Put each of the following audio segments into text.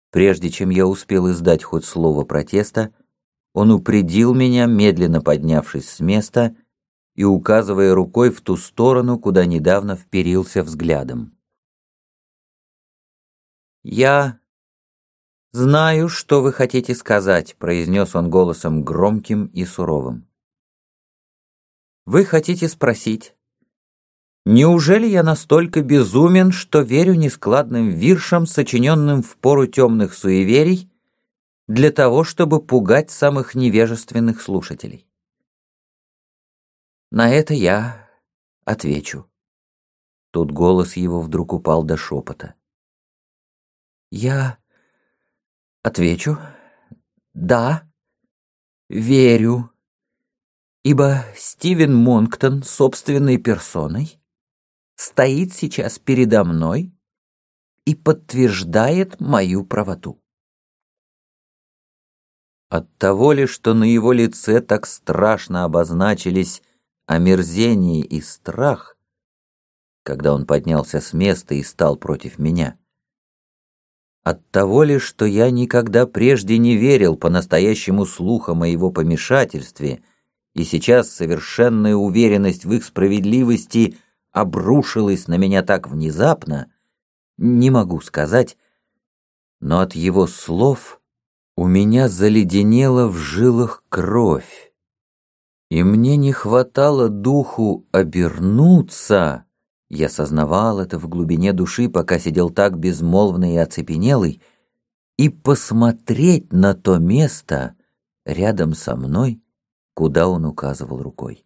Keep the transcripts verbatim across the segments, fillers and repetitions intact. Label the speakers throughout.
Speaker 1: Прежде чем я успел издать хоть слово протеста, он упредил меня, медленно поднявшись с места и указывая рукой в ту сторону, куда недавно вперился взглядом. «Я знаю, что вы хотите сказать», — произнес он голосом громким и суровым. «Вы хотите спросить, неужели я настолько безумен, что верю нескладным виршам, сочиненным в пору темных суеверий, для того, чтобы пугать самых невежественных слушателей? На это я отвечу». Тут голос его вдруг упал до шепота. «Я отвечу, да, верю, ибо Стивен Монктон собственной персоной стоит сейчас передо мной и подтверждает мою правоту». От того ли, что на его лице так страшно обозначились омерзение и страх, когда он поднялся с места и стал против меня? От того ли, что я никогда прежде не верил по-настоящему слухам о его помешательстве, и сейчас совершенная уверенность в их справедливости обрушилась на меня так внезапно, не могу сказать, но от его слов у меня заледенела в жилах кровь, и мне не хватало духу обернуться. Я сознавал это в глубине души, пока сидел так безмолвный и оцепенелый, и посмотреть на то место рядом со мной, куда он указывал рукой.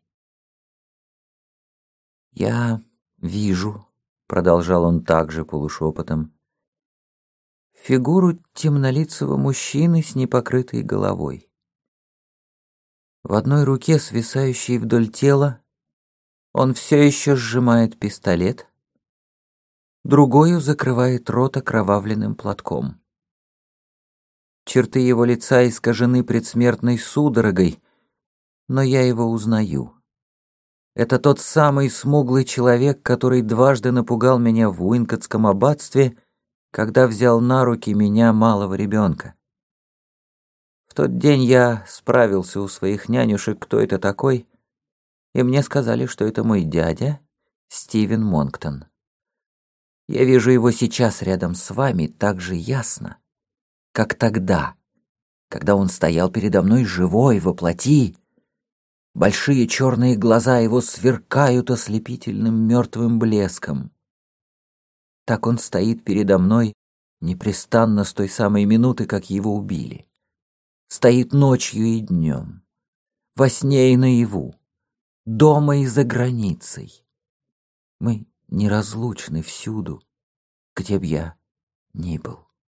Speaker 1: «Я вижу», — продолжал он также полушепотом, «фигуру темнолицего мужчины с непокрытой головой. В одной руке, свисающей вдоль тела, он все еще сжимает пистолет, другою закрывает рот окровавленным платком. Черты его лица искажены предсмертной судорогой, но я его узнаю. Это тот самый смуглый человек, который дважды напугал меня в Уинкотском аббатстве, когда взял на руки меня, малого ребенка. В тот день я справился у своих нянюшек, кто это такой, и мне сказали, что это мой дядя Стивен Монктон. Я вижу его сейчас рядом с вами так же ясно, как тогда, когда он стоял передо мной живой, во плоти. Большие черные глаза его сверкают ослепительным мертвым блеском. Так он стоит передо мной непрестанно с той самой минуты, как его убили. Стоит ночью и днем, во сне и наяву, дома и за границей. Мы неразлучны всюду, где б я ни был.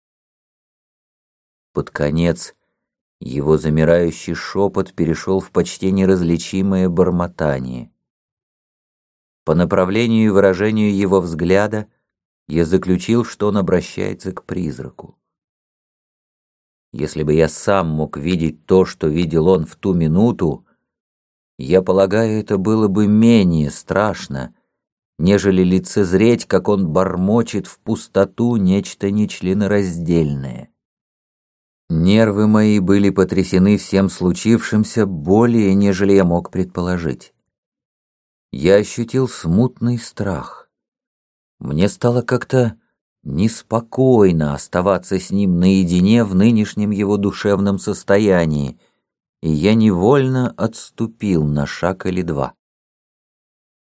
Speaker 1: Под конец его замирающий шепот перешел в почти неразличимое бормотание. По направлению и выражению его взгляда я заключил, что он обращается к призраку. Если бы я сам мог видеть то, что видел он в ту минуту, я полагаю, это было бы менее страшно, нежели лицезреть, как он бормочет в пустоту нечто нечленораздельное. Нервы мои были потрясены всем случившимся более, нежели я мог предположить. Я ощутил смутный страх. Мне стало как-то неспокойно оставаться с ним наедине в нынешнем его душевном состоянии, и я невольно отступил на шаг или два.